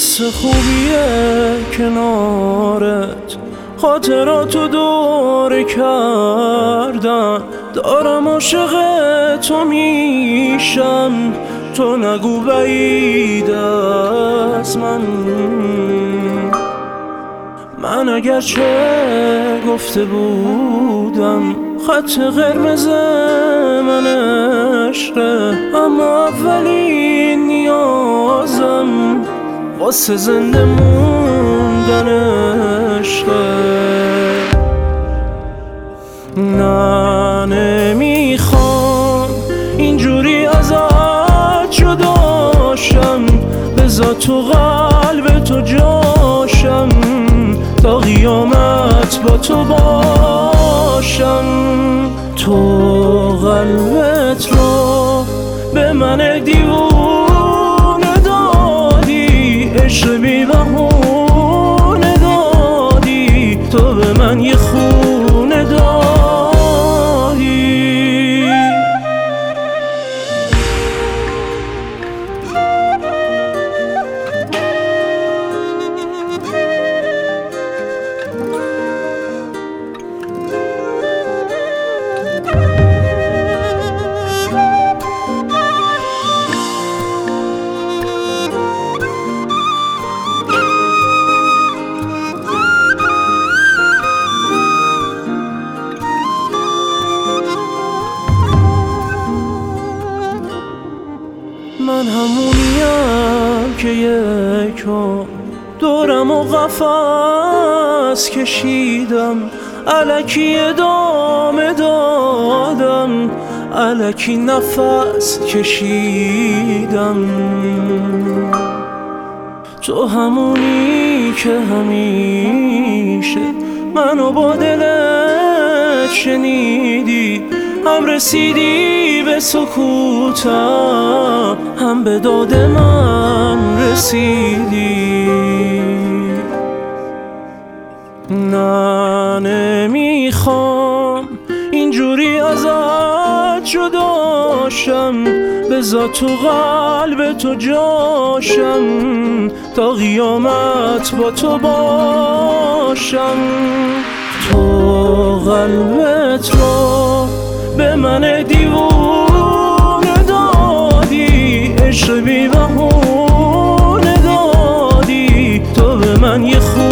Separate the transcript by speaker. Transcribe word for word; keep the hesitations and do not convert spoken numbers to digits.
Speaker 1: حس خوبیه کنارت، خاطراتو دوره کردن، دارم عاشق تو میشم، تو نگو بعید از من. من اگرچه گفته بودم خط قرمز من عشقه، اما اولین نیازم واسه زنده موندن عشقه. نه نمیخوام اینجوری ازت جداشم، بذار تو قلب تو جاشم، تا قیامت با تو باشم. تو قلبت رو به من دیوونه دادی، عشق بی بهونه دادی، تو به من یه خونه دادی. من همونیم که یکم دورم و قفس کشیدم، الکی ادامه دادم، الکی نفس کشیدم. تو همونی که همیشه منو با دلت شنیدی، هم رسیدی به سکوتم، هم به داد من رسیدی. نه نمیخوام اینجوری ازت جداشم، بذار تو قلب تو جاشم، تا قیامت با تو باشم. تو قلبت رو به من دیوونه دادی، عشق بی بهونه دادی، تو به من یه خون